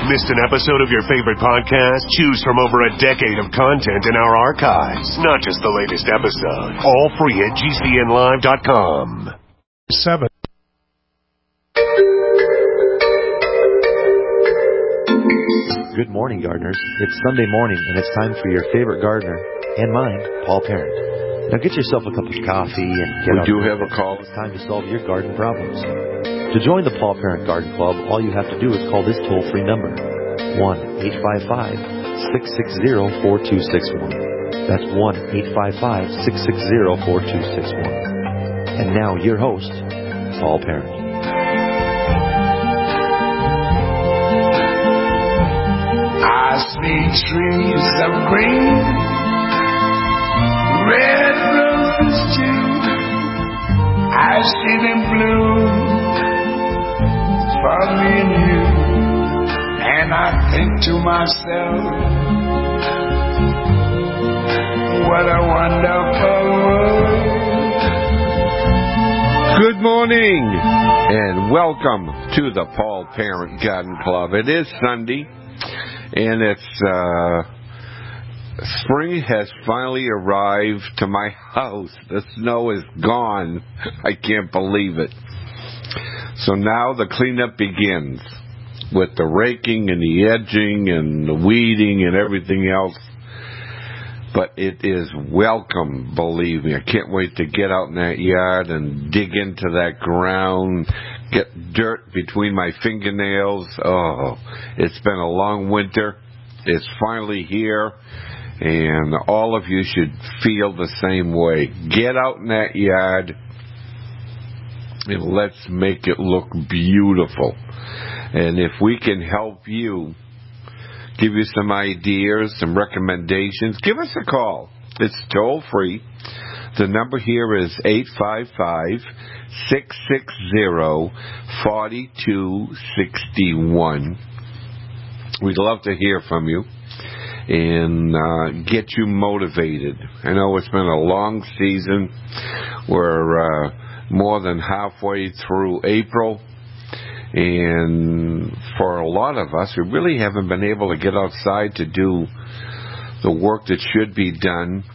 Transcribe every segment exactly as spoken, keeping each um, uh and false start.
Missed an episode of your favorite podcast? Choose from over a decade of content in our archives, not just the latest episode. All free at G C N live dot com. Seven. Good morning, gardeners. It's Sunday morning, and it's time for your favorite gardener, and mine, Paul Parent. Now get yourself a cup of coffee and get We out. do have a call. It's time to solve your garden problems. To join the Paul Parent Garden Club, all you have to do is call this toll-free number, one eight five five, six six zero, four two six one. That's one eight five five, six six zero, four two six one. And now, your host, Paul Parent. I see trees of green, red roses too. I see them bloom for me and you. And I think to myself, what a wonderful world. Good morning and welcome to the Paul Parent Garden Club. It is Sunday. And it's, uh, spring has finally arrived to my house. The snow is gone. I can't believe it. So now the cleanup begins with the raking and the edging and the weeding and everything else. But it is welcome, believe me. I can't wait to get out in that yard and dig into that ground, get dirt between my fingernails. Oh, it's been a long winter. It's finally here, and all of you should feel the same way. Get out in that yard, and let's make it look beautiful. And if we can help you, give you some ideas, some recommendations, give us a call. It's toll free. The number here is eight five five, six six zero, four two six one. We'd love to hear from you and uh, get you motivated. I know it's been a long season. We're uh, more than halfway through April. And for a lot of us, we really haven't been able to get outside to do the work that should be done.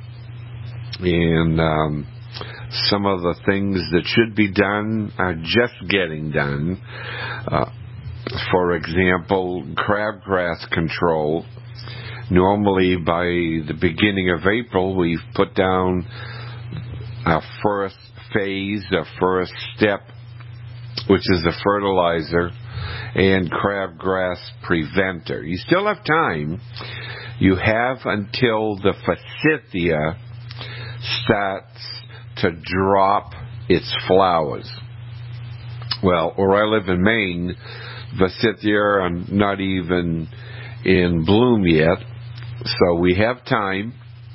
And um, some of the things that should be done are just getting done. Uh, for example, crabgrass control. Normally by the beginning of April, we've put down our first phase, our first step, which is the fertilizer and crabgrass preventer. You still have time. You have until the forsythia starts to drop its flowers. Well, where I live in Maine, forsythia are not even in bloom yet, so we have time.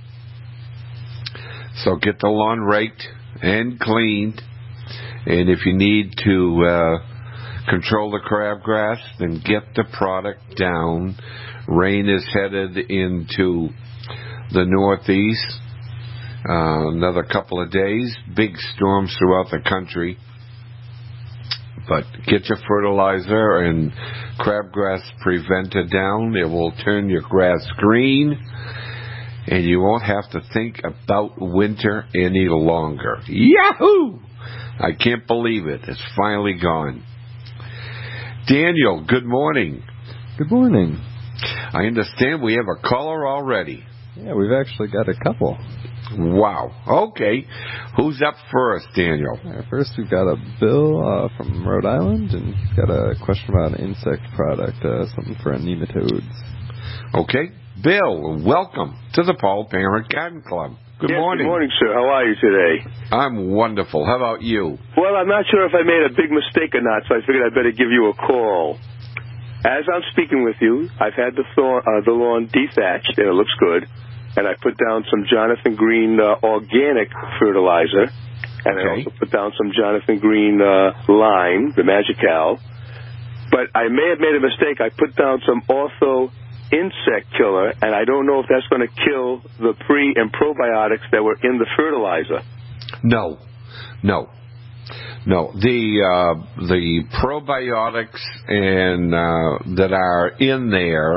So get the lawn raked and cleaned. And if you need to uh, control the crabgrass, then get the product down. Rain is headed into the northeast. Uh, another couple of days. Big storms throughout the country. But get your fertilizer and crabgrass preventer down. It will turn your grass green. And you won't have to think about winter any longer. Yahoo! I can't believe it. It's finally gone. Daniel, good morning. Good morning. I understand we have a caller already. Yeah, we've actually got a couple. Wow. Okay. Who's up first, Daniel? Right, first, we've got a Bill uh, from Rhode Island, and he's got a question about an insect product, uh, something for nematodes. Okay. Bill, welcome to the Paul Parent Garden Club. Good yes, morning. Good morning, sir. How are you today? I'm wonderful. How about you? Well, I'm not sure if I made a big mistake or not, so I figured I'd better give you a call. As I'm speaking with you, I've had the, thorn, uh, the lawn dethatched, and it looks good. And I put down some Jonathan Green uh, organic fertilizer. And okay. I also put down some Jonathan Green uh, lime, the Magical. But I may have made a mistake. I put down some Ortho insect killer, and I don't know if that's going to kill the pre and probiotics that were in the fertilizer. No, no. No, the uh, the probiotics and uh, that are in there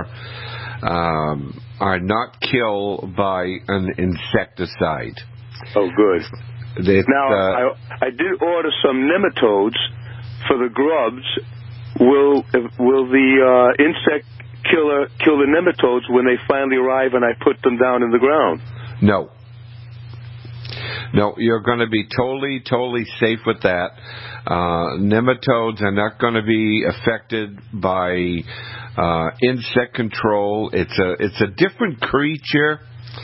um, are not killed by an insecticide. Oh, good. It, now, uh, I, I did order some nematodes for the grubs. Will will the uh, insect killer kill the nematodes when they finally arrive and I put them down in the ground? No. No, you're going to be totally, totally safe with that. Uh, nematodes are not going to be affected by uh, insect control. It's a it's a different creature,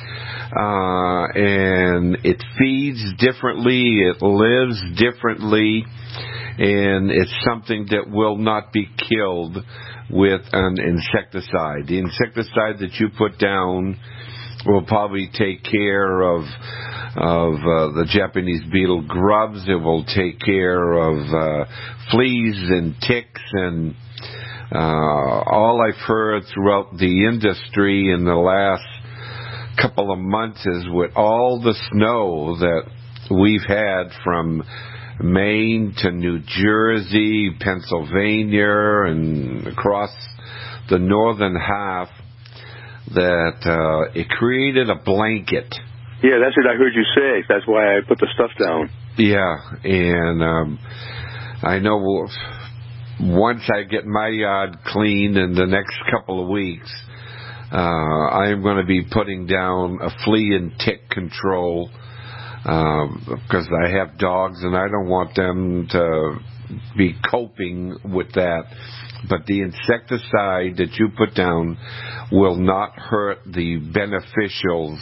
uh, and it feeds differently. It lives differently, and it's something that will not be killed with an insecticide. The insecticide that you put down will probably take care of of uh, the Japanese beetle grubs. It will take care of uh, fleas and ticks and uh, all I've heard throughout the industry in the last couple of months is with all the snow that we've had from Maine to New Jersey, Pennsylvania, and across the northern half, that uh, it created a blanket. Yeah, that's what I heard you say. That's why I put the stuff down. Yeah, and um, I know once I get my yard cleaned in the next couple of weeks, uh, I am going to be putting down a flea and tick control um, because I have dogs and I don't want them to be coping with that. But the insecticide that you put down will not hurt the beneficials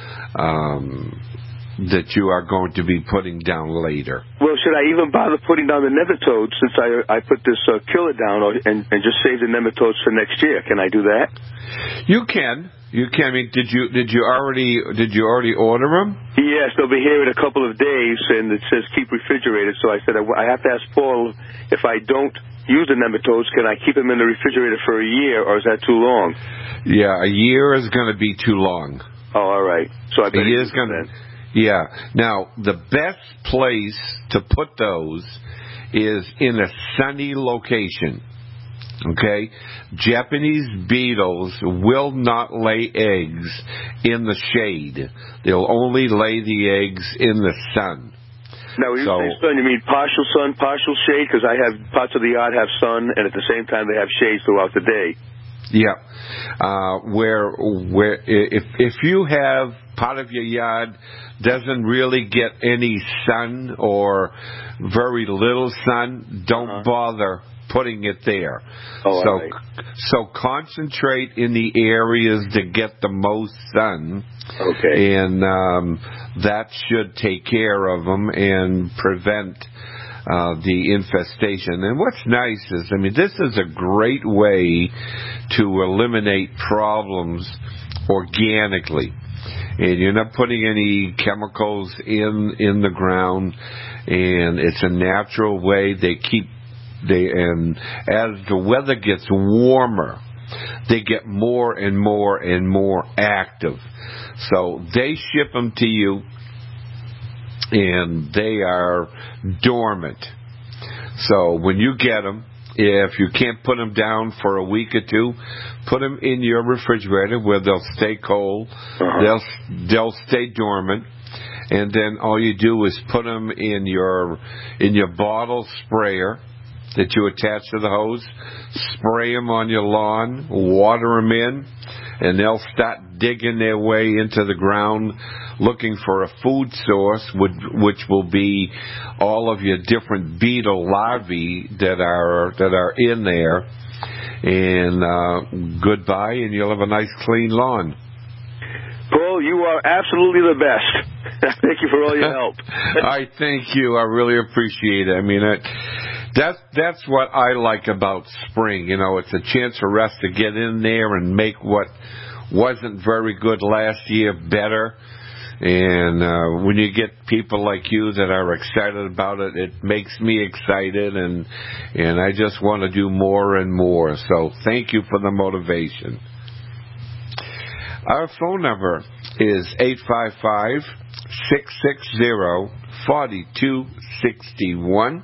um, that you are going to be putting down later. Well, should I even bother putting down the nematodes since I I put this uh, killer down or, and, and just save the nematodes for next year? Can I do that? You can. You can. I mean, did you did you already did you already order them? Yes, they'll be here in a couple of days, and it says keep refrigerated. So I said I, I have to ask Paul if I don't use the nematodes, can I keep them in the refrigerator for a year, or is that too long? Yeah, a year is going to be too long. Oh, all right. So I bet a year is going to. Yeah. Now, the best place to put those is in a sunny location. Okay? Japanese beetles will not lay eggs in the shade. They'll only lay the eggs in the sun. Now, when you so, say sun, you mean partial sun, partial shade? Because I have parts of the yard have sun, and at the same time they have shades throughout the day. Yeah. Uh, where where if if you have part of your yard doesn't really get any sun or very little sun, don't uh-huh. bother putting it there. Oh, so right. so concentrate in the areas that get the most sun. Okay. And um, that should take care of them and prevent uh, the infestation. And what's nice is, I mean, this is a great way to eliminate problems organically. And you're not putting any chemicals in in the ground, and it's a natural way. They keep they and as the weather gets warmer, they get more and more and more active. So they ship them to you, and they are dormant. So when you get them, if you can't put them down for a week or two, put them in your refrigerator where they'll stay cold. Uh-huh. They'll they'll stay dormant, and then all you do is put them in your in your bottle sprayer that you attach to the hose. Spray them on your lawn, water them in, and they'll start digging their way into the ground looking for a food source, which, which will be all of your different beetle larvae that are that are in there. And uh, goodbye, and you'll have a nice clean lawn. Paul, you are absolutely the best. Thank you for all your help. I thank you. I really appreciate it. I mean, it, that's that's what I like about spring. You know, it's a chance for us to get in there and make what wasn't very good last year better. And uh, when you get people like you that are excited about it, it makes me excited, and and I just want to do more and more. So thank you for the motivation. Our phone number is eight five five, six six zero, four two six one.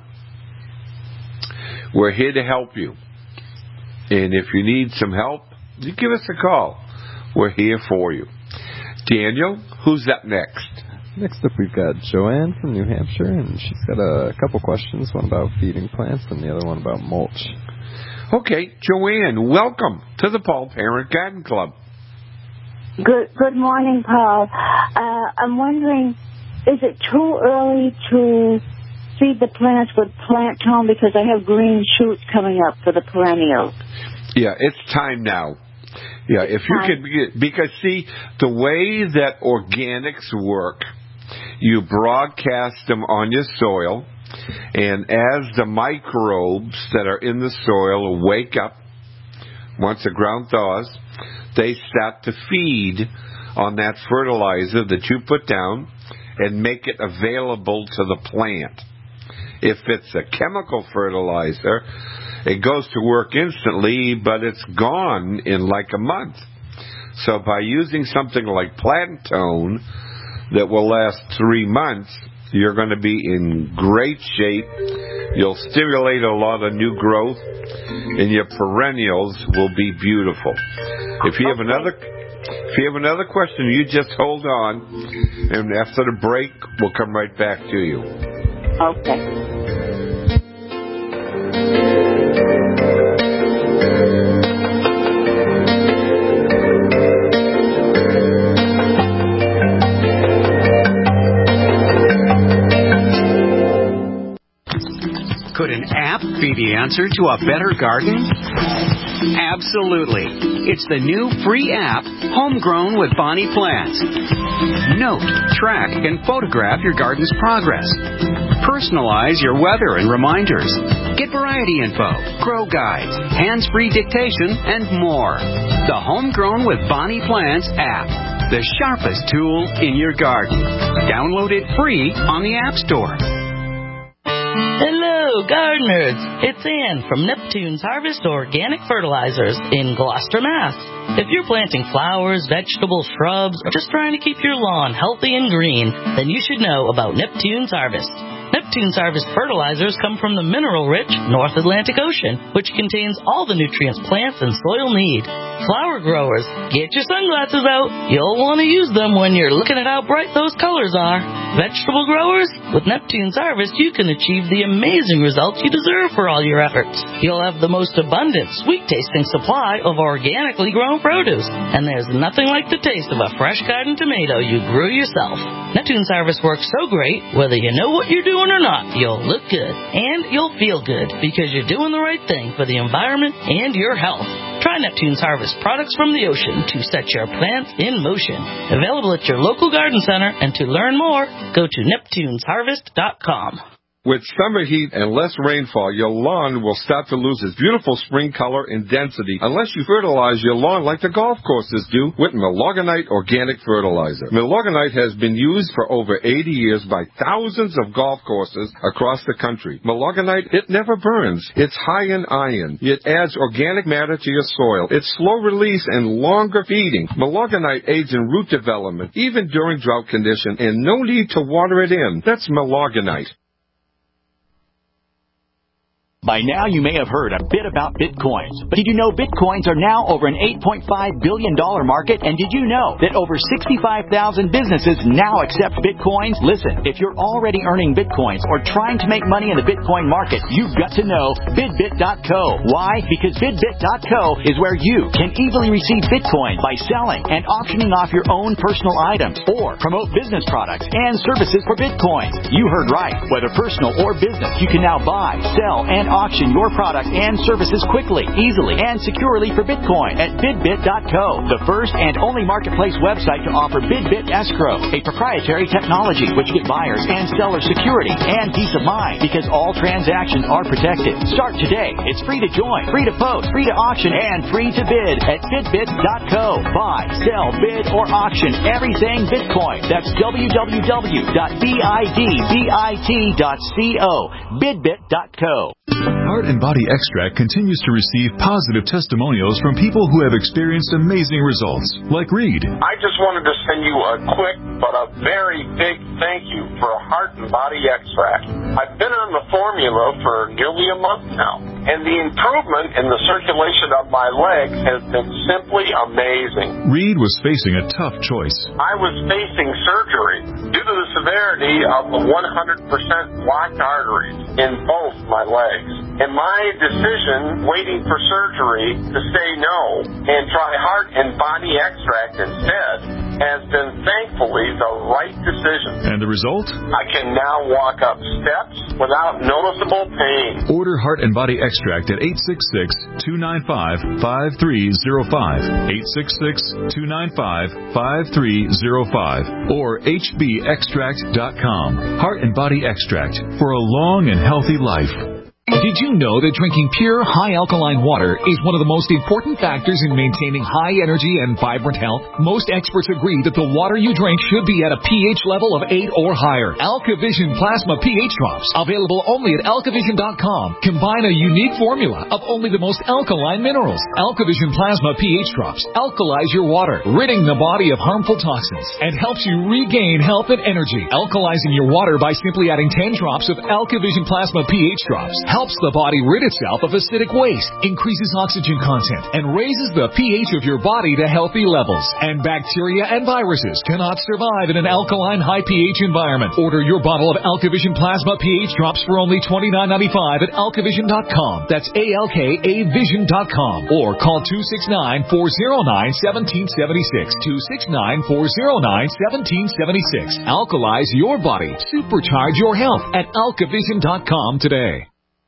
We're here to help you. And if you need some help, you give us a call. We're here for you. Daniel, who's up next? Next up, we've got Joanne from New Hampshire, and she's got a couple questions, one about feeding plants and the other one about mulch. Okay, Joanne, welcome to the Paul Parent Garden Club. Good Good morning, Paul. Uh, I'm wondering, is it too early to feed the plants with plant tone because I have green shoots coming up for the perennials? Yeah, it's time now. Yeah, if you could, because see, the way that organics work, you broadcast them on your soil, and as the microbes that are in the soil wake up, once the ground thaws, they start to feed on that fertilizer that you put down and make it available to the plant. If it's a chemical fertilizer, it goes to work instantly, but it's gone in like a month. So by using something like Plant Tone that will last three months, you're going to be in great shape. You'll stimulate a lot of new growth, and your perennials will be beautiful. If you have another, if you have another question, you just hold on, and after the break, we'll come right back to you. Okay. Could an app be the answer to a better garden? Absolutely. It's the new free app, Homegrown with Bonnie Plants. Note, track, and photograph your garden's progress. Personalize your weather and reminders. Get variety info, grow guides, hands-free dictation, and more. The Homegrown with Bonnie Plants app. The sharpest tool in your garden. Download it free on the App Store. Hello, gardeners. It's Ann from Neptune's Harvest Organic Fertilizers in Gloucester, Mass. If you're planting flowers, vegetables, shrubs, or just trying to keep your lawn healthy and green, then you should know about Neptune's Harvest. Neptune's Harvest fertilizers come from the mineral-rich North Atlantic Ocean, which contains all the nutrients plants and soil need. Flower growers, get your sunglasses out. You'll want to use them when you're looking at how bright those colors are. Vegetable growers, with Neptune's Harvest, you can achieve the amazing results you deserve for all your efforts. You'll have the most abundant, sweet-tasting supply of organically grown produce, and there's nothing like the taste of a fresh garden tomato you grew yourself. Neptune's Harvest works so great, whether you know what you're doing or not, you'll look good, and you'll feel good, because you're doing the right thing for the environment and your health. Try Neptune's Harvest products from the ocean to set your plants in motion. Available at your local garden center, and to learn more, go to neptunes harvest dot com. With summer heat and less rainfall, your lawn will start to lose its beautiful spring color and density unless you fertilize your lawn like the golf courses do with Milorganite Organic Fertilizer. Milorganite has been used for over eighty years by thousands of golf courses across the country. Milorganite, it never burns. It's high in iron. It adds organic matter to your soil. It's slow release and longer feeding. Milorganite aids in root development, even during drought condition, and no need to water it in. That's Milorganite. By now, you may have heard a bit about Bitcoins. But did you know Bitcoins are now over an eight point five billion dollars market? And did you know that over sixty-five thousand businesses now accept Bitcoins? Listen, if you're already earning Bitcoins or trying to make money in the Bitcoin market, you've got to know Bidbit dot co. Why? Because Bidbit dot co is where you can easily receive Bitcoin by selling and auctioning off your own personal items or promote business products and services for Bitcoins. You heard right. Whether personal or business, you can now buy, sell, and auction your products and services quickly, easily, and securely for Bitcoin at Bidbit dot co, the first and only marketplace website to offer Bidbit Escrow, a proprietary technology which gives buyers and sellers security and peace of mind because all transactions are protected. Start today. It's free to join, free to post, free to auction, and free to bid at Bidbit dot co. Buy, sell, bid, or auction everything Bitcoin. That's w w w dot bidbit dot co. Bidbit dot co. Heart and Body Extract continues to receive positive testimonials from people who have experienced amazing results, like Reed. I just wanted to send you a quick but a very big thank you for Heart and Body Extract. I've been on the formula for nearly a month now, and the improvement in the circulation of my legs has been simply amazing. Reed was facing a tough choice. I was facing surgery due to the severity of the one hundred percent blocked arteries in both my legs. And my decision, waiting for surgery, to say no and try Heart and Body Extract instead, has been thankfully the right decision. And the result? I can now walk up steps without noticeable pain. Order Heart and Body Extract at eight six six, two nine five, five three zero five, eight six six, two nine five, five three zero five, or h b extract dot com. Heart and Body Extract for a long and healthy life. Did you know that drinking pure, high-alkaline water is one of the most important factors in maintaining high energy and vibrant health? Most experts agree that the water you drink should be at a pH level of eight or higher. AlkaVision Plasma pH Drops, available only at alkavision dot com, combine a unique formula of only the most alkaline minerals. AlkaVision Plasma pH Drops alkalize your water, ridding the body of harmful toxins, and helps you regain health and energy. Alkalizing your water by simply adding ten drops of AlkaVision Plasma pH Drops helps the body rid itself of acidic waste, increases oxygen content, and raises the pH of your body to healthy levels. And bacteria and viruses cannot survive in an alkaline high pH environment. Order your bottle of AlkaVision Plasma pH Drops for only twenty-nine ninety-five at alkavision dot com. That's A L K A vision dot com. Or call two six nine, four zero nine, one seven seven six. two six nine, four zero nine, one seven seven six. Alkalize your body. Supercharge your health at alkavision dot com today.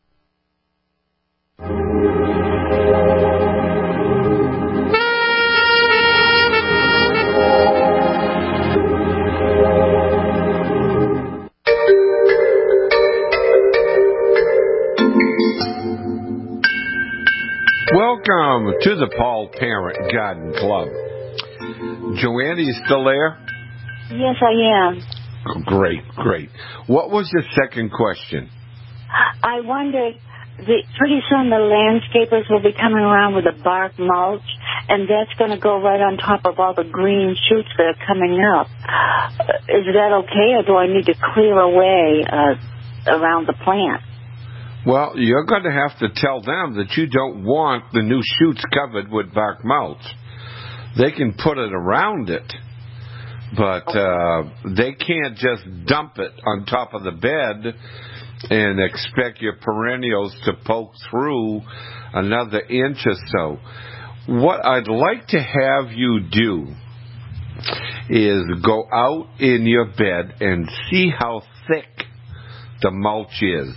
Welcome to the Paul Parent Garden Club. Joanne, are you still there? Yes, I am. Great, great. What was your second question? I wondered, the, pretty soon the landscapers will be coming around with a bark mulch, and that's going to go right on top of all the green shoots that are coming up. Uh, is that okay, or do I need to clear away uh, around the plant? Well, you're going to have to tell them that you don't want the new shoots covered with bark mulch. They can put it around it, but uh, they can't just dump it on top of the bed and expect your perennials to poke through another inch or so. What I'd like to have you do is go out in your bed and see how thick the mulch is.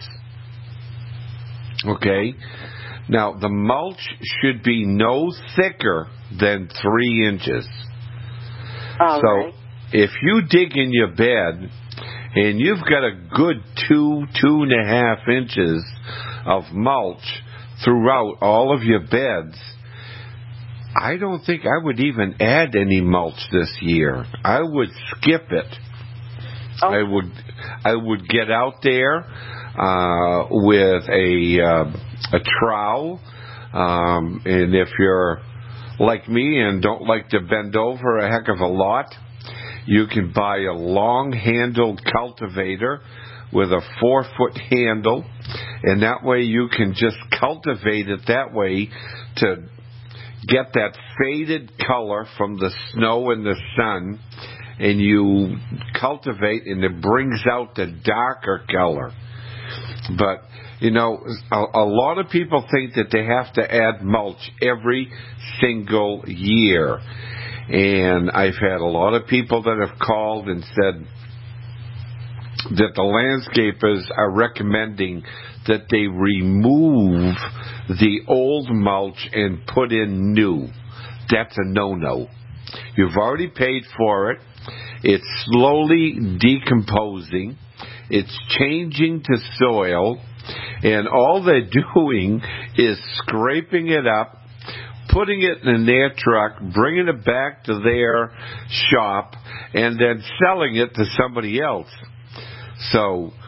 Okay? Now, the mulch should be no thicker than three inches. All so, right. If you dig in your bed and you've got a good two, two and a half inches of mulch throughout all of your beds, I don't think I would even add any mulch this year. I would skip it. Oh. I would, I would get out there uh, with a uh, a trowel, um, and if you're like me and don't like to bend over a heck of a lot, you can buy a long-handled cultivator with a four-foot handle, and that way you can just cultivate it that way to get that faded color from the snow and the sun, and you cultivate and it brings out the darker color. But, you know, a, a lot of people think that they have to add mulch every single year. And I've had a lot of people that have called and said that the landscapers are recommending that they remove the old mulch and put in new. That's a no-no. You've already paid for it. It's slowly decomposing. It's changing to soil. And all they're doing is scraping it up, putting it in their truck, bringing it back to their shop, and then selling it to somebody else. So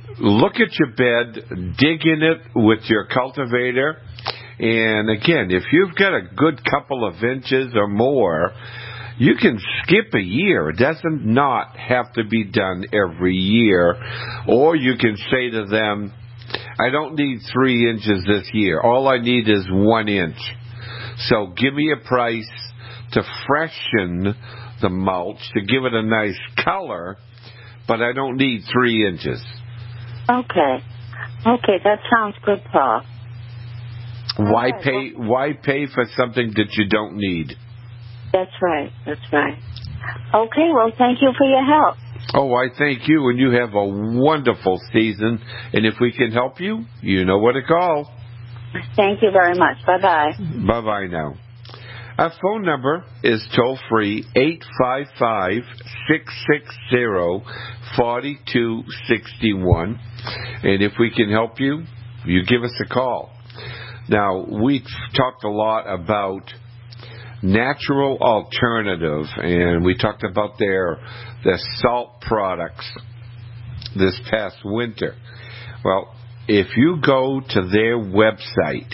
look at your bed, dig in it with your cultivator, and again, if you've got a good couple of inches or more, you can skip a year. It doesn't not have to be done every year. Or you can say to them, I don't need three inches this year. All I need is one inch. So give me a price to freshen the mulch, to give it a nice color, but I don't need three inches. Okay. Okay, that sounds good, Paul. Why Okay, pay well, why pay for something that you don't need? That's right. That's right. Okay, well, thank you for your help. Oh, I thank you, and you have a wonderful season. And if we can help you, you know what to call. Thank you very much. Bye-bye. Bye-bye now. Our phone number is toll-free, eight five five, six six zero, four two six one. And if we can help you, you give us a call. Now, we've talked a lot about Natural Alternative, and we talked about their, their salt products this past winter. Well, if you go to their website,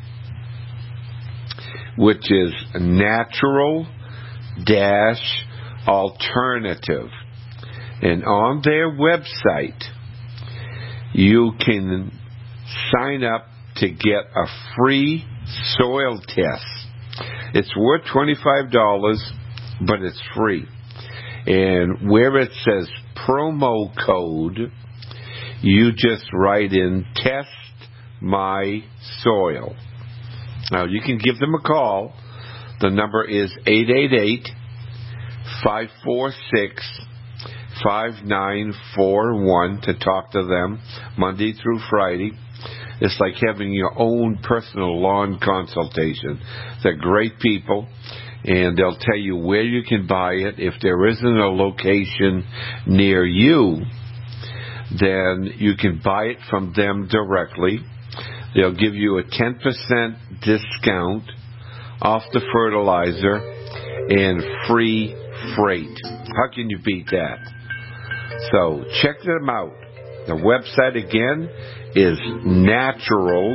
which is Natural Dash Alternative, and on their website, you can sign up to get a free soil test. It's worth twenty-five dollars, but it's free. And where it says promo code, you just write in Test My Soil. Now, you can give them a call. The number is eight eight eight, five four six, five nine four one to talk to them Monday through Friday. It's like having your own personal lawn consultation. They're great people, and they'll tell you where you can buy it. If there isn't a location near you, then you can buy it from them directly. They'll give you a ten percent discount off the fertilizer and free freight. How can you beat that? So check them out. The website again is Natural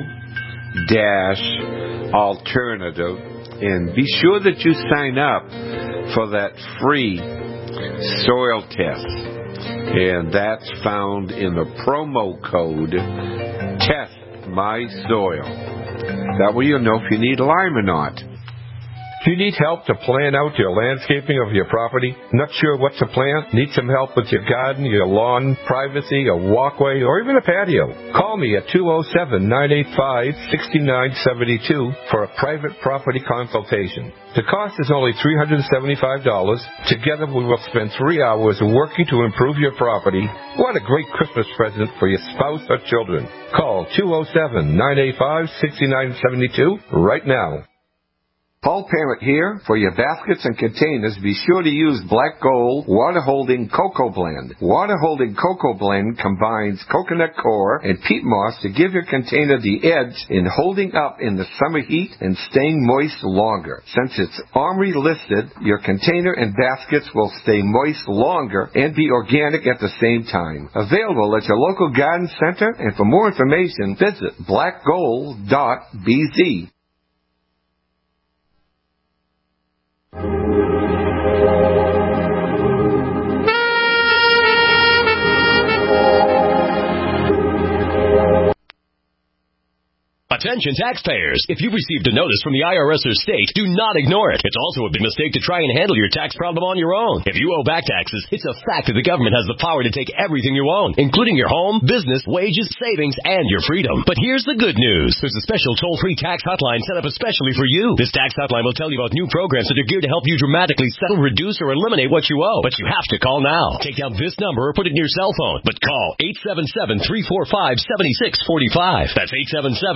Dash Alternative, and be sure that you sign up for that free soil test, and that's found in the promo code Test My Soil. That way you'll know if you need lime or not. Do you need help to plan out your landscaping of your property? Not sure what to plant? Need some help with your garden, your lawn, privacy, a walkway, or even a patio? Call me at two oh seven, nine eight five, six nine seven two for a private property consultation. The cost is only three hundred seventy-five dollars. Together we will spend three hours working to improve your property. What a great Christmas present for your spouse or children. Call two oh seven, nine eight five, six nine seven two right now. Paul Parent here. For your baskets and containers, be sure to use Black Gold Water Holding Cocoa Blend. Water Holding Cocoa Blend combines coconut core and peat moss to give your container the edge in holding up in the summer heat and staying moist longer. Since it's OMRI listed, your container and baskets will stay moist longer and be organic at the same time. Available at your local garden center, and for more information, visit black gold dot b z. Attention taxpayers! If you've received a notice from the I R S or state, do not ignore it. It's also a big mistake to try and handle your tax problem on your own. If you owe back taxes, it's a fact that the government has the power to take everything you own, including your home, business, wages, savings, and your freedom. But here's the good news. There's a special toll-free tax hotline set up especially for you. This tax hotline will tell you about new programs that are geared to help you dramatically settle, reduce, or eliminate what you owe. But you have to call now. Take down this number or put it in your cell phone. But call eight seven seven, three four five, seven six four five. That's eight seven seven, three four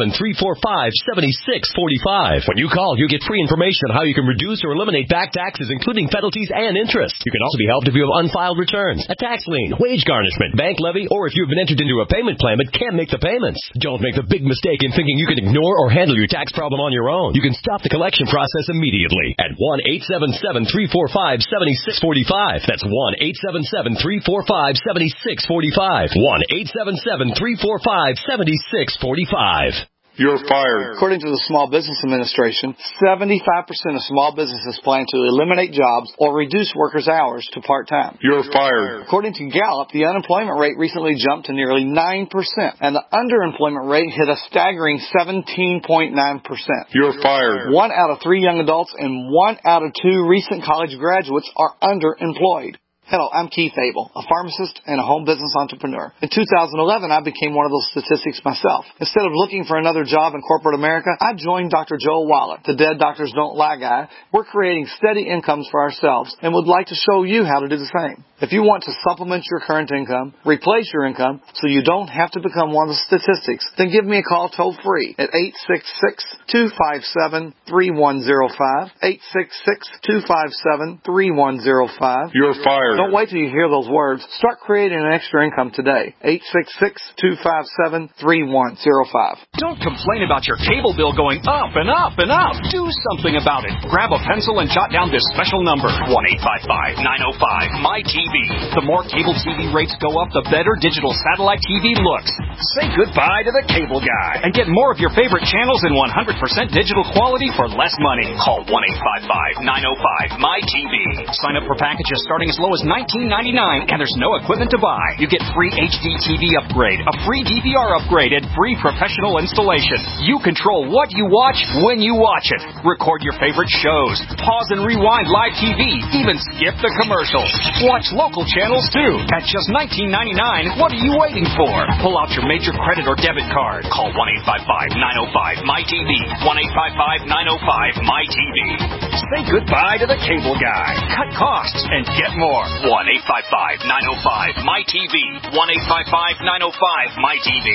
four five, seven six four five. When you call, you get free information on how you can reduce or eliminate back taxes, including penalties and interest. You can also be helped if you have unfiled returns, a tax lien, wage garnishment, bank levy, or if you've been entered into a payment plan but can't make the payments. Don't make the big mistake in thinking you can ignore or handle your tax problem on your own. You can stop the collection process immediately at one eight seven seven, three four five, seven six four five. That's one eight seven seven, three four five, seven six four five. one eight seven seven, three four five, seven six four five. You're fired. According to the Small Business Administration, seventy-five percent of small businesses plan to eliminate jobs or reduce workers' hours to part-time. You're fired. According to Gallup, the unemployment rate recently jumped to nearly nine percent, and the underemployment rate hit a staggering seventeen point nine percent. You're fired. One out of three young adults and one out of two recent college graduates are underemployed. Hello, I'm Keith Abel, a pharmacist and a home business entrepreneur. In two thousand eleven, I became one of those statistics myself. Instead of looking for another job in corporate America, I joined Doctor Joel Waller, the Dead Doctors Don't Lie guy. We're creating steady incomes for ourselves and would like to show you how to do the same. If you want to supplement your current income, replace your income so you don't have to become one of the statistics, then give me a call toll free at eight six six, two five seven, three one zero five, eight six six, two five seven, three one zero five. You're fired. Don't wait till you hear those words. Start creating an extra income today. eight six six, two five seven, three one zero five. Don't complain about your cable bill going up and up and up. Do something about it. Grab a pencil and jot down this special number, one eight five five, nine oh five, M Y T V. The more cable T V rates go up, the better digital satellite T V looks. Say goodbye to the cable guy and get more of your favorite channels in one hundred percent digital quality for less money. Call one eight five five, nine oh five, M Y T V. Sign up for packages starting as low as nineteen ninety-nine, and there's no equipment to buy. You get free H D T V upgrade, a free D V R upgrade, and free professional installation. You control what you watch when you watch it. Record your favorite shows, pause and rewind live T V, even skip the commercials. Watch local channels too at just nineteen ninety-nine. What are you waiting for? Pull out your major credit or debit card. Call one eight five five, nine oh five, M Y T V. one eight five five, nine oh five, M Y T V. Say goodbye to the cable guy. Cut costs and get more. one eight five five, nine oh five, M Y T V. one eight five five, nine oh five, M Y T V.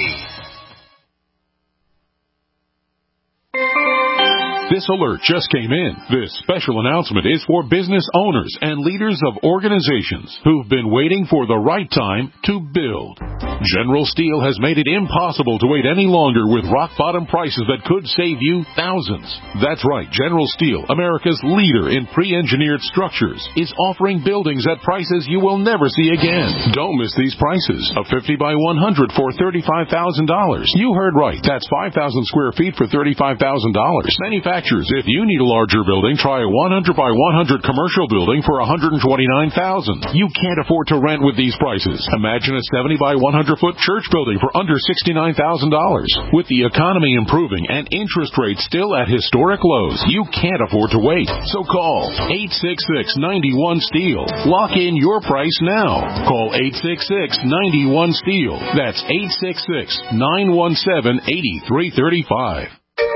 This alert just came in. This special announcement is for business owners and leaders of organizations who've been waiting for the right time to build. General Steel has made it impossible to wait any longer with rock-bottom prices that could save you thousands. That's right, General Steel, America's leader in pre-engineered structures, is offering buildings at prices you will never see again. Don't miss these prices. A fifty by one hundred for thirty-five thousand dollars. You heard right. That's five thousand square feet for thirty-five thousand dollars. Manufacturers, if you need a larger building, try a one hundred by one hundred commercial building for one hundred twenty-nine thousand dollars. You can't afford to rent with these prices. Imagine a seventy by one hundred foot church building for under sixty-nine thousand dollars. With the economy improving and interest rates still at historic lows, you can't afford to wait. So call eight six six, nine one, STEEL. Lock in your price now. Call eight six six, nine one, STEEL. That's eight six six, nine one seven, eight three three five.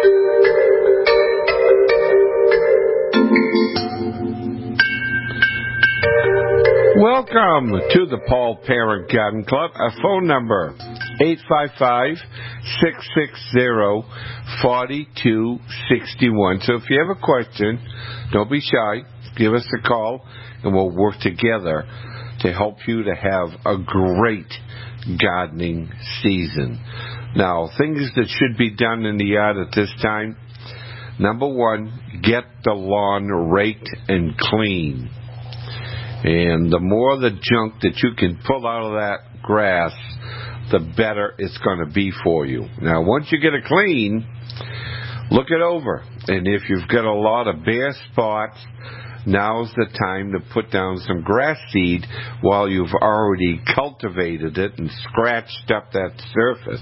Welcome to the Paul Parent Garden Club. Our phone number, eight five five, six six zero, four two six one. So if you have a question, don't be shy. Give us a call, and we'll work together to help you to have a great gardening season. Now, things that should be done in the yard at this time. Number one, get the lawn raked and clean. And the more the junk that you can pull out of that grass, the better it's going to be for you. Now, once you get it clean, look it over. And if you've got a lot of bare spots, now's the time to put down some grass seed while you've already cultivated it and scratched up that surface.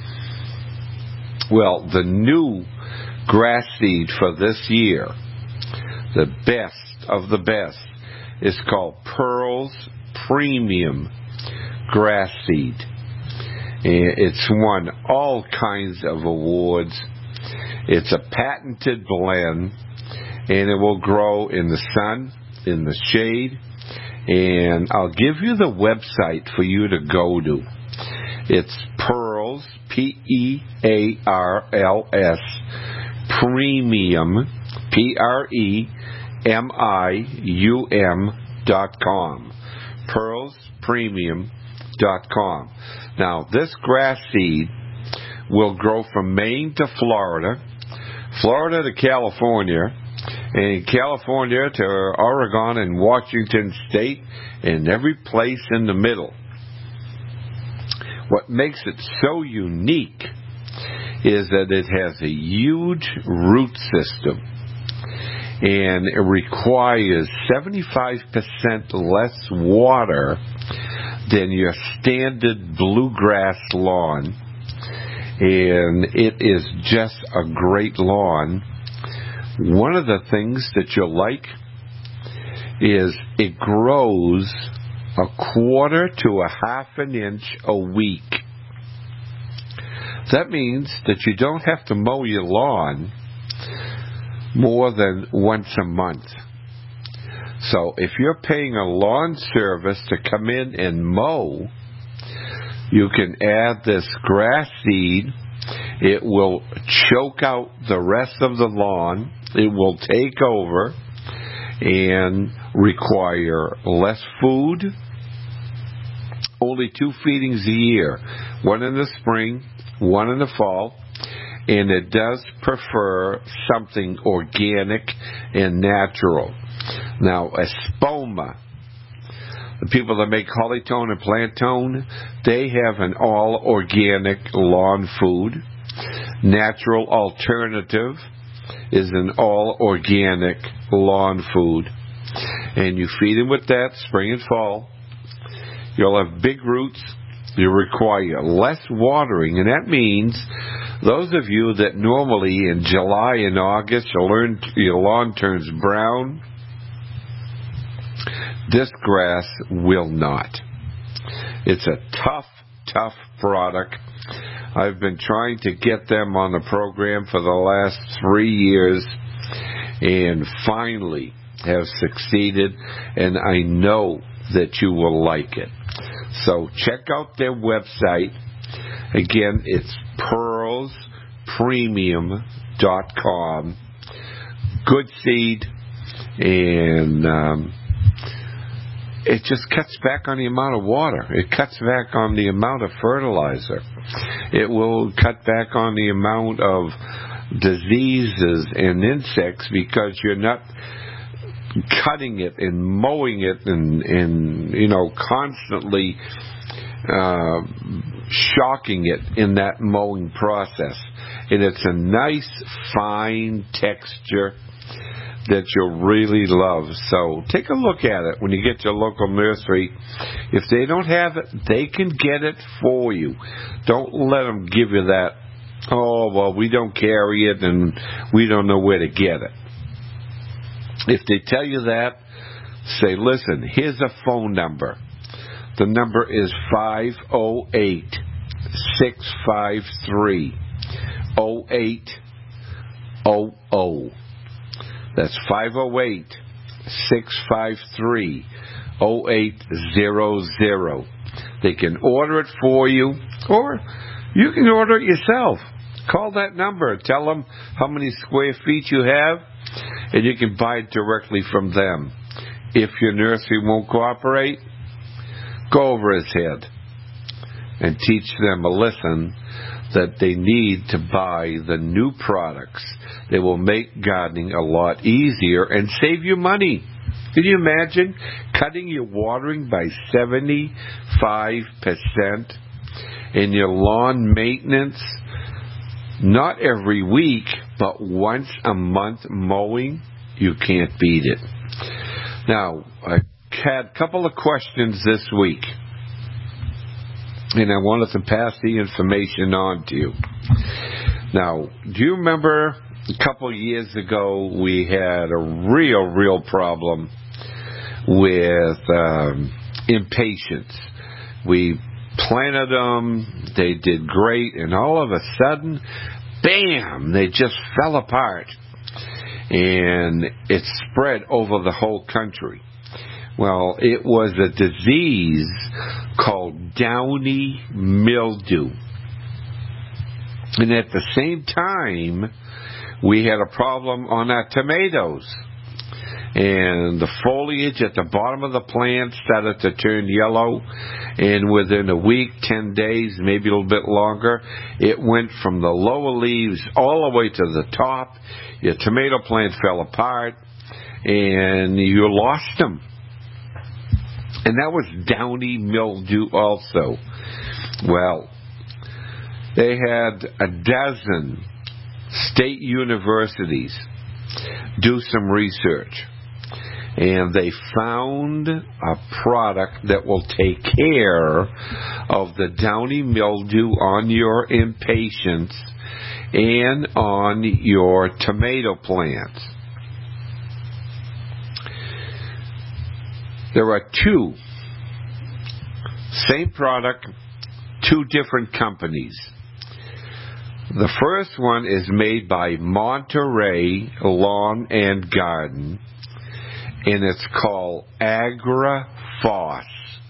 Well, the new grass seed for this year, the best of the best, is called Pearls Premium Grass Seed. It's won all kinds of awards. It's a patented blend, and it will grow in the sun, in the shade, and I'll give you the website for you to go to. It's Pearls, P P E A R L S, Premium, P R E M I U M dot com. Pearls Premium dot com. Now, this grass seed will grow from Maine to Florida, Florida to California, and California to Oregon and Washington State, and every place in the middle. What makes it so unique is that it has a huge root system, and it requires seventy-five percent less water than your standard bluegrass lawn, and it is just a great lawn. One of the things that you'll like is it grows a quarter to a half an inch a week. That means that you don't have to mow your lawn more than once a month. So if you're paying a lawn service to come in and mow, you can add this grass seed. It will choke out the rest of the lawn. It will take over and require less food. Only two feedings a year, one in the spring, one in the fall, and it does prefer something organic and natural. Now, Espoma, the people that make Hollytone and Plantone, they have an all-organic lawn food. Natural Alternative is an all-organic lawn food. And you feed them with that spring and fall. You'll have big roots. You require less watering, and that means those of you that normally in July and August your lawn, your lawn turns brown, this grass will not. It's a tough, tough product. I've been trying to get them on the program for the last three years and finally have succeeded, and I know that you will like it. So check out their website. Again, it's pearls premium dot com. Good seed, and um, it just cuts back on the amount of water. It cuts back on the amount of fertilizer. It will cut back on the amount of diseases and insects because you're not cutting it and mowing it and, and you know, constantly uh, shocking it in that mowing process. And it's a nice, fine texture that you'll really love. So take a look at it when you get to your local nursery. If they don't have it, they can get it for you. Don't let them give you that, oh, well, we don't carry it and we don't know where to get it. If they tell you that, say, listen, here's a phone number. The number is five oh eight, six five three, oh eight hundred. That's five oh eight, six five three, oh eight hundred. They can order it for you, or you can order it yourself. Call that number. Tell them how many square feet you have, and you can buy it directly from them. If your nursery won't cooperate, go over his head and teach them a lesson that they need to buy the new products. They will make gardening a lot easier and save you money. Can you imagine cutting your watering by seventy-five percent and your lawn maintenance? Not every week, but once a month mowing, you can't beat it. Now, I had a couple of questions this week, and I wanted to pass the information on to you. Now, do you remember a couple of years ago we had a real, real problem with um, impatiens? We planted them, they did great, and all of a sudden, bam, they just fell apart. And it spread over the whole country. Well, it was a disease called downy mildew. And at the same time, we had a problem on our tomatoes. And the foliage at the bottom of the plant started to turn yellow. And within a week, ten days, maybe a little bit longer, it went from the lower leaves all the way to the top. Your tomato plant fell apart, and you lost them. And that was downy mildew also. Well, they had a dozen state universities do some research, and they found a product that will take care of the downy mildew on your impatiens and on your tomato plants. There are two, same product, two different companies. The first one is made by Monterey Lawn and Garden, and it's called AgriFos.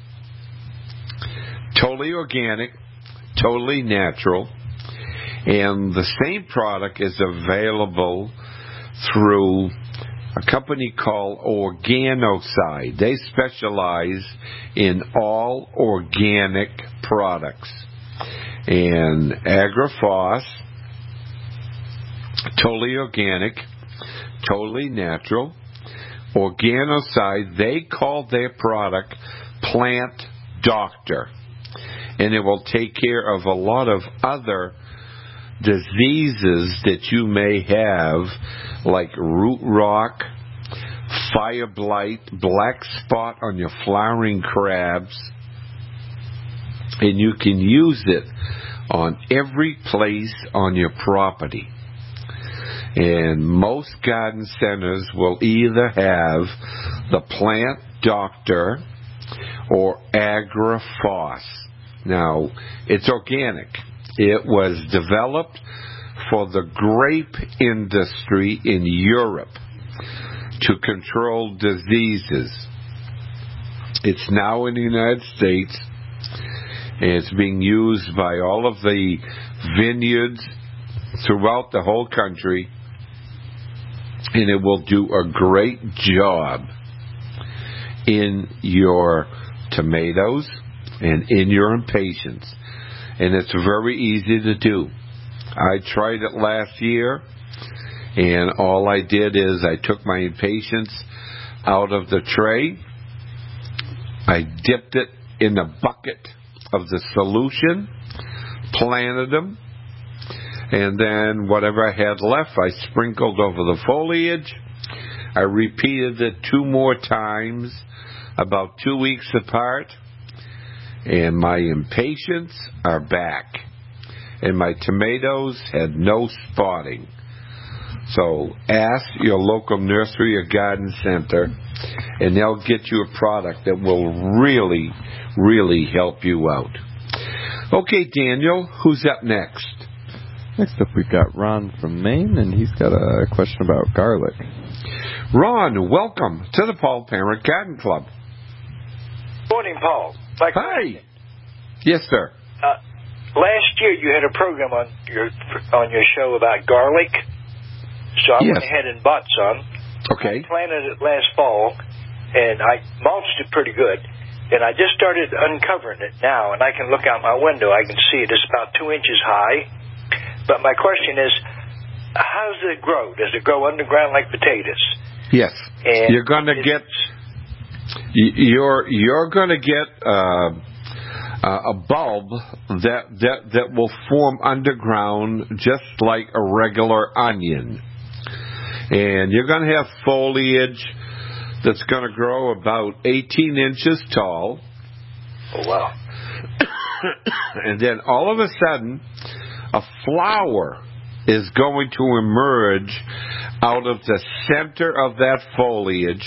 Totally organic, totally natural, and the same product is available through a company called Organoside. They specialize in all organic products. And AgriFos, totally organic, totally natural. Organoside, they call their product Plant Doctor. And it will take care of a lot of other diseases that you may have, like root rot, fire blight, black spot on your flowering crabs. And you can use it on every place on your property. And most garden centers will either have the Plant Doctor or AgriFos. Now, it's organic. It was developed for the grape industry in Europe to control diseases. It's now in the United States, and it's being used by all of the vineyards throughout the whole country, and it will do a great job in your tomatoes and in your impatiens. And it's very easy to do. I tried it last year, and all I did is I took my impatiens out of the tray, I dipped it in a bucket of the solution, planted them, and then whatever I had left, I sprinkled over the foliage. I repeated it two more times, about two weeks apart, and my impatiens are back. And my tomatoes had no spotting. So ask your local nursery or garden center, and they'll get you a product that will really, really help you out. Okay, Daniel, who's up next? Next up, we've got Ron from Maine, and he's got a question about garlic. Ron, welcome to the Paul Parent Garden Club. Morning, Paul. My Hi. Yes, sir. Uh, last year you had a program on your on your show about garlic, so I yes. went ahead and bought some. Okay. I planted it last fall, and I mulched it pretty good. And I just started uncovering it now, and I can look out my window. I can see it. It's about two inches high. But my question is, how does it grow? Does it grow underground like potatoes? Yes. And you're going to get you're you're going to get uh, a bulb that that that will form underground just like a regular onion, and you're going to have foliage that's going to grow about eighteen inches tall. Oh, wow. And then all of a sudden, a flower is going to emerge out of the center of that foliage.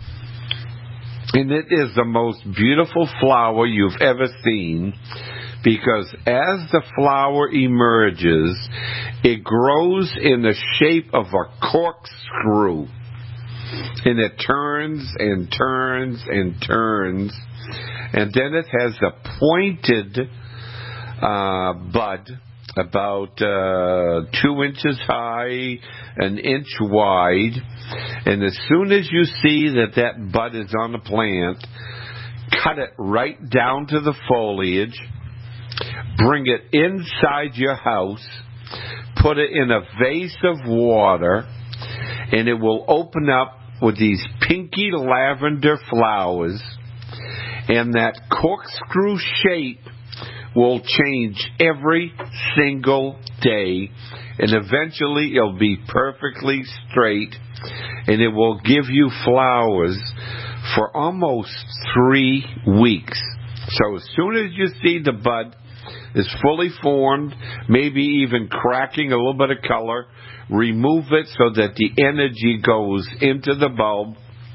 And it is the most beautiful flower you've ever seen, because as the flower emerges, it grows in the shape of a corkscrew. And it turns and turns and turns, and then it has a pointed uh, bud about uh, two inches high, an inch wide. And as soon as you see that that bud is on the plant, cut it right down to the foliage, bring it inside your house, put it in a vase of water, and it will open up with these pinky lavender flowers, and that corkscrew shape will change every single day, and eventually it'll be perfectly straight, and it will give you flowers for almost three weeks. So as soon as you see the bud is fully formed, maybe even cracking a little bit of color, remove it so that the energy goes into the bulb,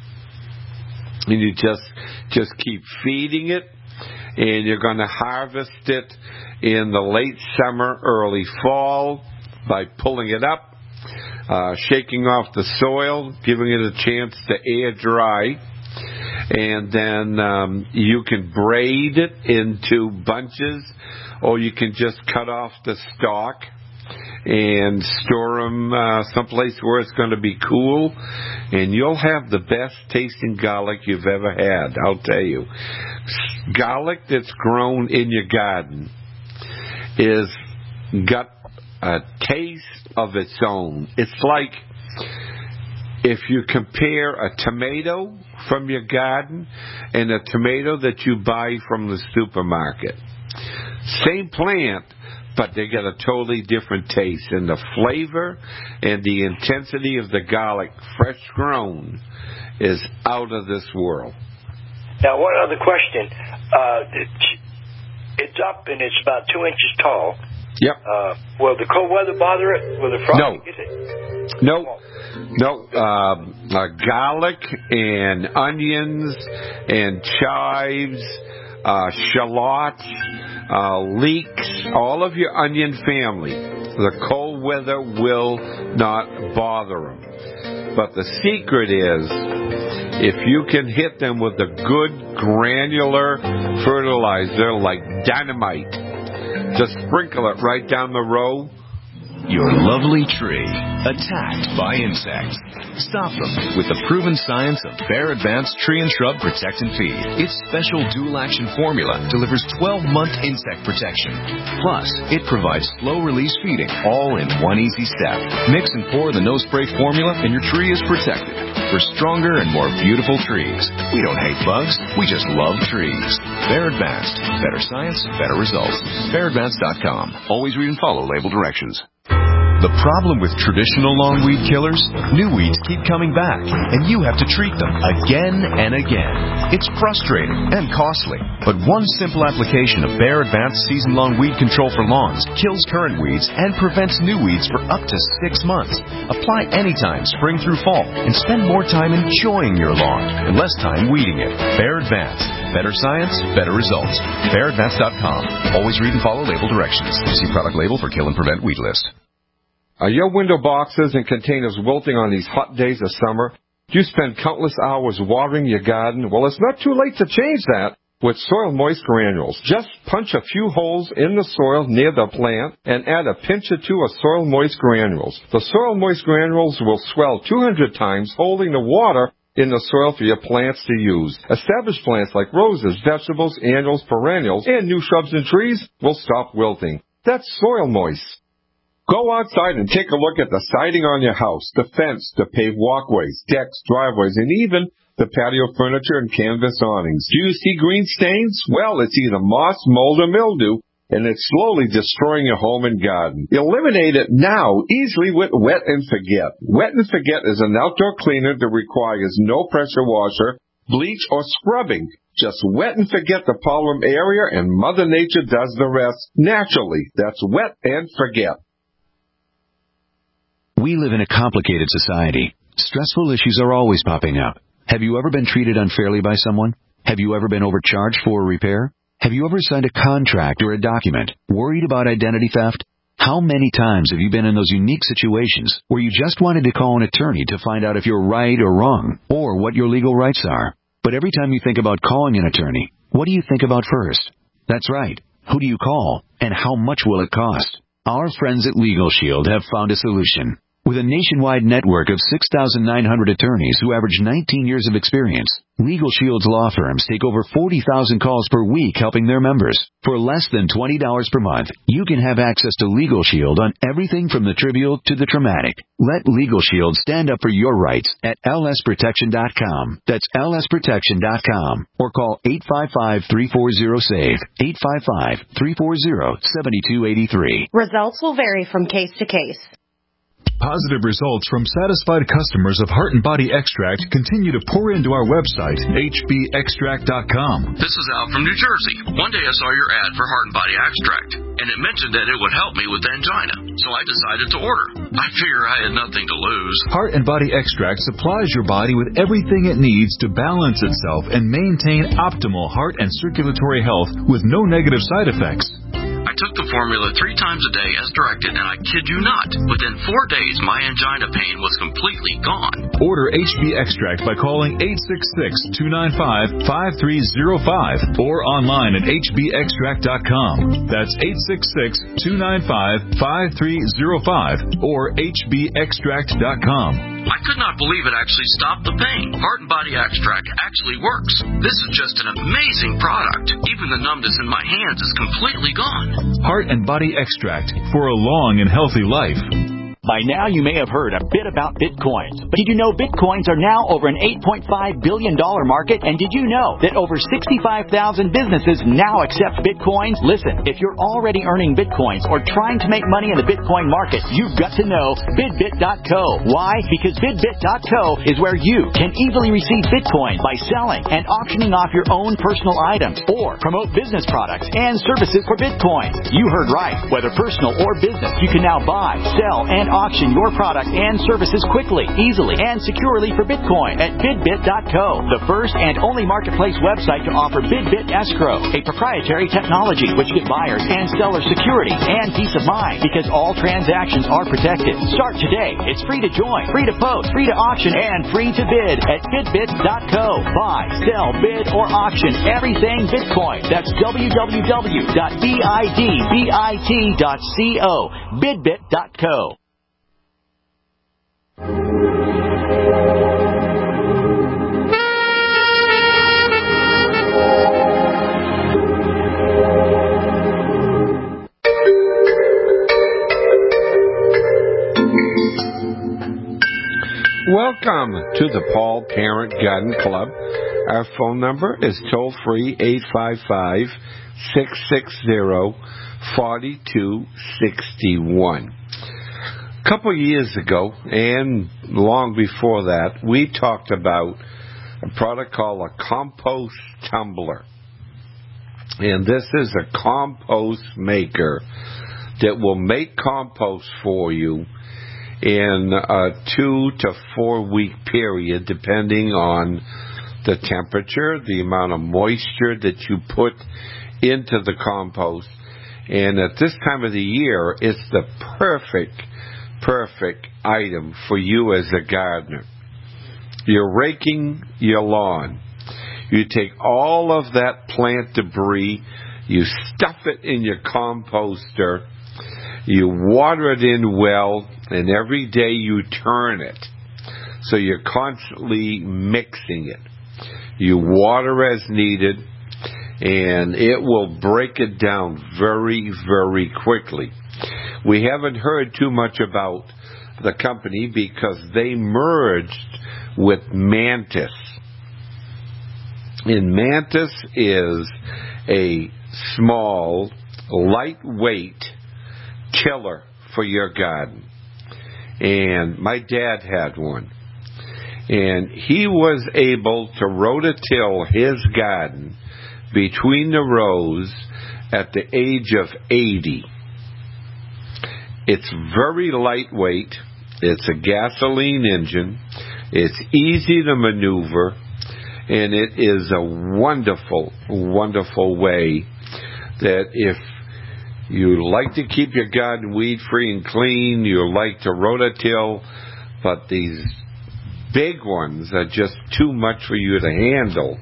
and you just just keep feeding it, and you're going to harvest it in the late summer, early fall by pulling it up, uh, shaking off the soil, giving it a chance to air dry, and then um, you can braid it into bunches, or you can just cut off the stalk and store them uh, someplace where it's going to be cool, and you'll have the best tasting garlic you've ever had, I'll tell you. Garlic that's grown in your garden is got a taste of its own. It's like if you compare a tomato from your garden and a tomato that you buy from the supermarket. Same plant, but they get a totally different taste. And the flavor and the intensity of the garlic, fresh grown, is out of this world. Now, one other question. Uh, it's, it's up and it's about two inches tall. Yep. Uh, will the cold weather bother it? Will the frost no. get it? No. No. Uh, uh, garlic and onions and chives, uh, shallots, uh, leeks, all of your onion family, the cold weather will not bother them. But the secret is, if you can hit them with a good granular fertilizer like dynamite, just sprinkle it right down the row. Your lovely tree attacked by insects. Stop them with the proven science of Bayer Advanced Tree and Shrub Protect and Feed. Its special dual-action formula delivers twelve-month insect protection. Plus, it provides slow-release feeding, all in one easy step. Mix and pour the no-spray formula, and your tree is protected. For stronger and more beautiful trees. We don't hate bugs, we just love trees. Bayer Advanced. Better science, better results. Bayer Advanced dot com. Always read and follow label directions. The problem with traditional longweed killers? New weeds keep coming back, and you have to treat them again and again. It's frustrating and costly, but one simple application of Bayer Advanced Season-Long Weed Control for Lawns kills current weeds and prevents new weeds for up to six months. Apply anytime, spring through fall, and spend more time enjoying your lawn and less time weeding it. Bayer Advanced. Better science, better results. Bayer Advanced dot com. Always read and follow label directions. See product label for kill and prevent weed list. Are your window boxes and containers wilting on these hot days of summer? Do you spend countless hours watering your garden? Well, it's not too late to change that with Soil Moist Granules. Just punch a few holes in the soil near the plant and add a pinch or two of Soil Moist Granules. The Soil Moist Granules will swell two hundred times, holding the water in the soil for your plants to use. Established plants like roses, vegetables, annuals, perennials, and new shrubs and trees will stop wilting. That's Soil Moist. Go outside and take a look at the siding on your house, the fence, the paved walkways, decks, driveways, and even the patio furniture and canvas awnings. Do you see green stains? Well, it's either moss, mold, or mildew, and it's slowly destroying your home and garden. Eliminate it now, easily with Wet and Forget. Wet and Forget is an outdoor cleaner that requires no pressure washer, bleach, or scrubbing. Just wet and forget the problem area, and Mother Nature does the rest naturally. That's Wet and Forget. We live in a complicated society. Stressful issues are always popping up. Have you ever been treated unfairly by someone? Have you ever been overcharged for a repair? Have you ever signed a contract or a document worried about identity theft? How many times have you been in those unique situations where you just wanted to call an attorney to find out if you're right or wrong, or what your legal rights are? But every time you think about calling an attorney, what do you think about first? That's right. Who do you call, and how much will it cost? Our friends at Legal Shield have found a solution. With a nationwide network of six thousand nine hundred attorneys who average nineteen years of experience, Legal Shield's law firms take over forty thousand calls per week helping their members. For less than twenty dollars per month, you can have access to Legal Shield on everything from the trivial to the traumatic. Let Legal Shield stand up for your rights at L S protection dot com. That's L S protection dot com. Or call eight five five, three four zero, S A V E, eight five five, three four zero, seven two eight three. Results will vary from case to case. Positive results from satisfied customers of Heart and Body Extract continue to pour into our website, H B extract dot com. This is Al from New Jersey. One day I saw your ad for Heart and Body Extract, and it mentioned that it would help me with angina, so I decided to order. I figure I had nothing to lose. Heart and Body Extract supplies your body with everything it needs to balance itself and maintain optimal heart and circulatory health with no negative side effects. I took the formula three times a day as directed, and I kid you not, within four days my angina pain was completely gone. Order H B Extract by calling eight six six, two nine five, five three zero five or online at H B extract dot com. That's eight six six, two nine five, five three zero five or H B extract dot com. I could not believe it actually stopped the pain. Heart and Body Extract actually works. This is just an amazing product. Even the numbness in my hands is completely gone. Heart and Body Extract for a long and healthy life. By now, you may have heard a bit about Bitcoins. But did you know Bitcoins are now over an eight point five billion dollars market? And did you know that over sixty-five thousand businesses now accept Bitcoins? Listen, if you're already earning Bitcoins or trying to make money in the Bitcoin market, you've got to know Bidbit dot co. Why? Because Bidbit dot co is where you can easily receive Bitcoin by selling and auctioning off your own personal items or promote business products and services for Bitcoins. You heard right. Whether personal or business, you can now buy, sell, and auction your product and services quickly, easily, and securely for Bitcoin at Bidbit dot co, the first and only marketplace website to offer Bidbit Escrow, a proprietary technology which gives buyers and sellers security and peace of mind because all transactions are protected. Start today. It's free to join, free to post, free to auction, and free to bid at Bidbit dot co. Buy, sell, bid, or auction everything Bitcoin. That's w w w dot bidbit dot co. Bidbit dot co. Welcome to the Paul Parent Garden Club. Our phone number is toll free eight five five, six six zero, four two six one. A couple years ago, and long before that, we talked about a product called a compost tumbler. And this is a compost maker that will make compost for you in a two to four week period, depending on the temperature, the amount of moisture that you put into the compost. And at this time of the year, it's the perfect perfect item for you as a gardener. You're raking your lawn. You take all of that plant debris, you stuff it in your composter, you water it in well, and every day you turn it. So you're constantly mixing it. You water as needed, and it will break it down very, very quickly. We haven't heard too much about the company because they merged with Mantis. And Mantis is a small, lightweight tiller for your garden. And my dad had one. And he was able to rototill his garden between the rows at the age of eighty. It's very lightweight. It's a gasoline engine. It's easy to maneuver. And it is a wonderful, wonderful way that if you like to keep your garden weed-free and clean, you like to rototill, but these big ones are just too much for you to handle,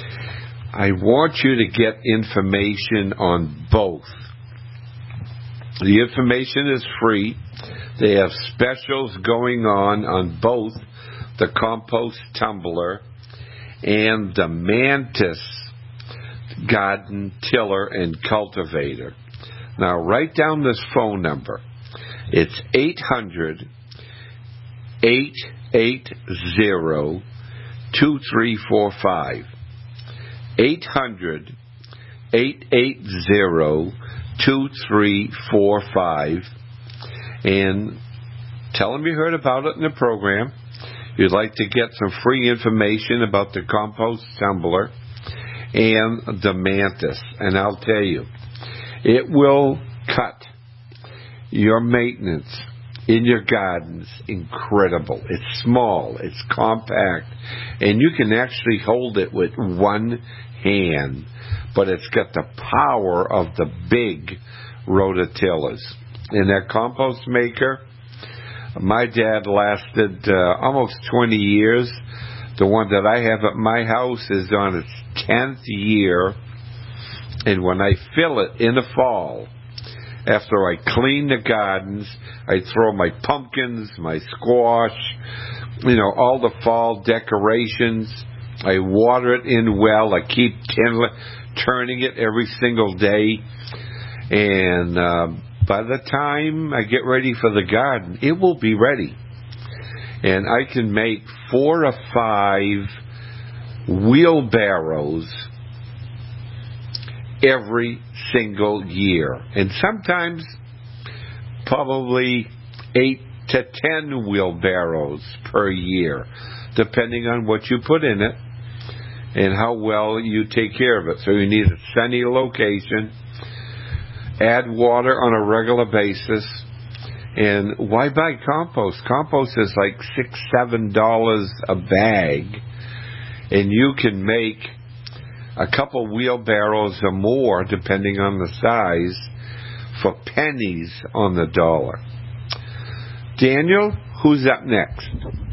I want you to get information on both. The information is free. They have specials going on on both the compost tumbler and the Mantis garden tiller and cultivator. Now write down this phone number. It's eight hundred, eight eight zero, two three four five. eight hundred, eight eight zero, two three four five. And tell them you heard about it in the program. You'd like to get some free information about the compost tumbler and the Mantis. And I'll tell you, it will cut your maintenance in your gardens incredible. It's small, it's compact, and you can actually hold it with one hand, but it's got the power of the big rototillers. And that compost maker, my dad lasted uh, almost twenty years. The one that I have at my house is on its tenth year. And when I fill it in the fall, after I clean the gardens, I throw my pumpkins, my squash, you know, all the fall decorations. I water it in well. I keep tin- turning it every single day. And uh, by the time I get ready for the garden, it will be ready. And I can make four or five wheelbarrows every single year. And sometimes probably eight to ten wheelbarrows per year, depending on what you put in it and how well you take care of it. So you need a sunny location, add water on a regular basis. And why buy compost? Compost is like six, seven dollars a bag, and you can make a couple wheelbarrows or more, depending on the size, for pennies on the dollar. Daniel, who's up next?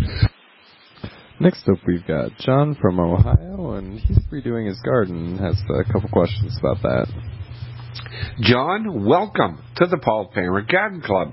Next up, we've got John from Ohio, and he's redoing his garden. Has a couple questions about that. John, welcome to the Paul Parent Garden Club.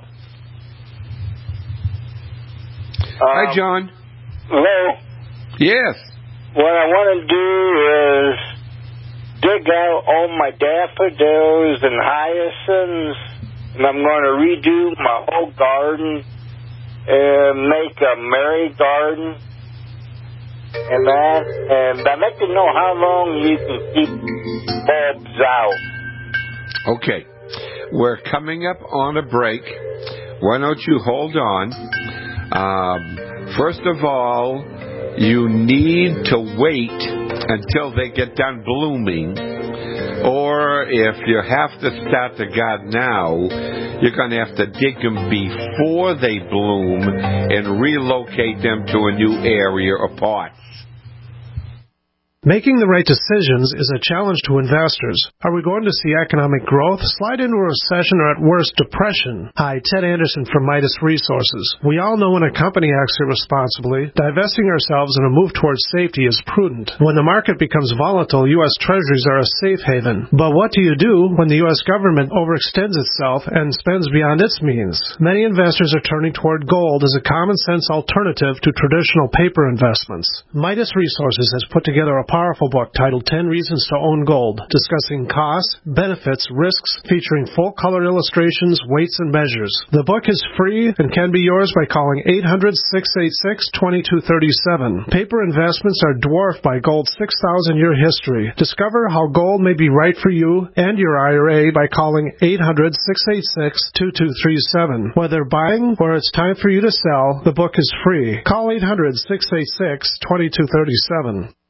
Um, Hi, John. Hello. Yes. What I want to do is dig out all my daffodils and hyacinths, and I'm going to redo my whole garden and make a Mary garden and that. And I'd like to know how long you can keep bulbs out. Okay. We're coming up on a break. Why don't you hold on? Um, first of all, you need to wait until they get done blooming. Or if you have to start the garden now, you're going to have to dig them before they bloom and relocate them to a new area or pots. Making the right decisions is a challenge to investors. Are we going to see economic growth, slide into a recession, or at worst, depression? Hi, Ted Anderson from Midas Resources. We all know when a company acts irresponsibly, divesting ourselves in a move towards safety is prudent. When the market becomes volatile, U S Treasuries are a safe haven. But what do you do when the U S government overextends itself and spends beyond its means? Many investors are turning toward gold as a common-sense alternative to traditional paper investments. Midas Resources has put together a powerful book titled ten Reasons to Own Gold, discussing costs, benefits, risks, featuring full-color illustrations, weights, and measures. The book is free and can be yours by calling eight hundred, six eight six, two two three seven. Paper investments are dwarfed by gold's six thousand year history. Discover how gold may be right for you and your I R A by calling eight hundred, six eight six, two two three seven. Whether buying or it's time for you to sell, the book is free. Call eight hundred, six eight six, two two three seven.